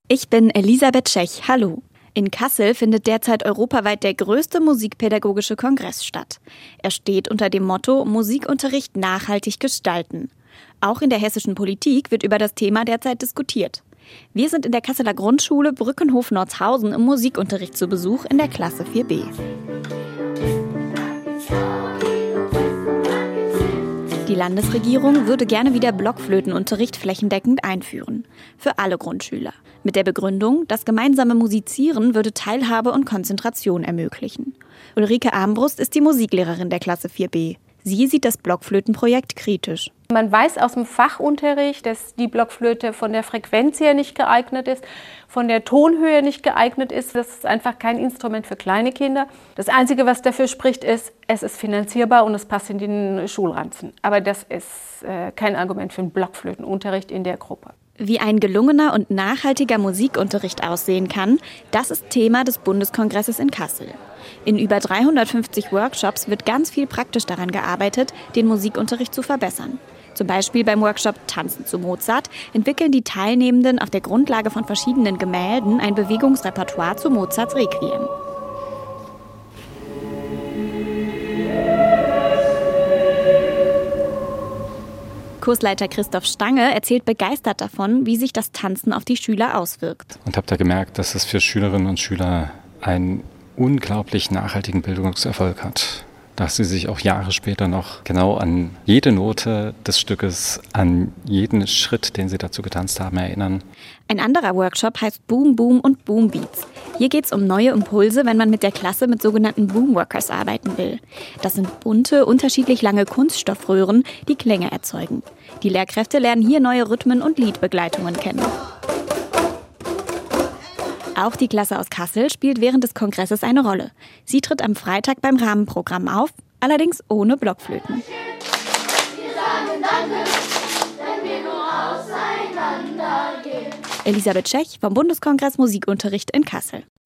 Ich bin Elisabeth Schech. Hallo. In Kassel findet derzeit europaweit der größte musikpädagogische Kongress statt. Er steht unter dem Motto Musikunterricht nachhaltig gestalten. Auch in der hessischen Politik wird über das Thema derzeit diskutiert. Wir sind in der Kasseler Grundschule Brückenhof-Nordshausen im Musikunterricht zu Besuch in der Klasse 4b. Die Landesregierung würde gerne wieder Blockflötenunterricht flächendeckend einführen. Für alle Grundschüler. Mit der Begründung, das gemeinsame Musizieren würde Teilhabe und Konzentration ermöglichen. Ulrike Armbrust ist die Musiklehrerin der Klasse 4b. Sie sieht das Blockflötenprojekt kritisch. Man weiß aus dem Fachunterricht, dass die Blockflöte von der Frequenz her nicht geeignet ist, von der Tonhöhe nicht geeignet ist. Das ist einfach kein Instrument für kleine Kinder. Das Einzige, was dafür spricht, ist, es ist finanzierbar und es passt in den Schulranzen. Aber das ist kein Argument für einen Blockflötenunterricht in der Gruppe. Wie ein gelungener und nachhaltiger Musikunterricht aussehen kann, das ist Thema des Bundeskongresses in Kassel. In über 350 Workshops wird ganz viel praktisch daran gearbeitet, den Musikunterricht zu verbessern. Zum Beispiel beim Workshop Tanzen zu Mozart entwickeln die Teilnehmenden auf der Grundlage von verschiedenen Gemälden ein Bewegungsrepertoire zu Mozarts Requiem. Kursleiter Christoph Stange erzählt begeistert davon, wie sich das Tanzen auf die Schüler auswirkt. Und habe da gemerkt, dass es für Schülerinnen und Schüler einen unglaublich nachhaltigen Bildungserfolg hat. Dass sie sich auch Jahre später noch genau an jede Note des Stückes, an jeden Schritt, den sie dazu getanzt haben, erinnern. Ein anderer Workshop heißt Boom Boom und Boom Beats. Hier geht es um neue Impulse, wenn man mit der Klasse mit sogenannten Boomworkers arbeiten will. Das sind bunte, unterschiedlich lange Kunststoffröhren, die Klänge erzeugen. Die Lehrkräfte lernen hier neue Rhythmen und Liedbegleitungen kennen. Auch die Klasse aus Kassel spielt während des Kongresses eine Rolle. Sie tritt am Freitag beim Rahmenprogramm auf, allerdings ohne Blockflöten. Wir sagen Danke, wenn wir nur auseinandergehen. Elisabeth Schech vom Bundeskongress Musikunterricht in Kassel.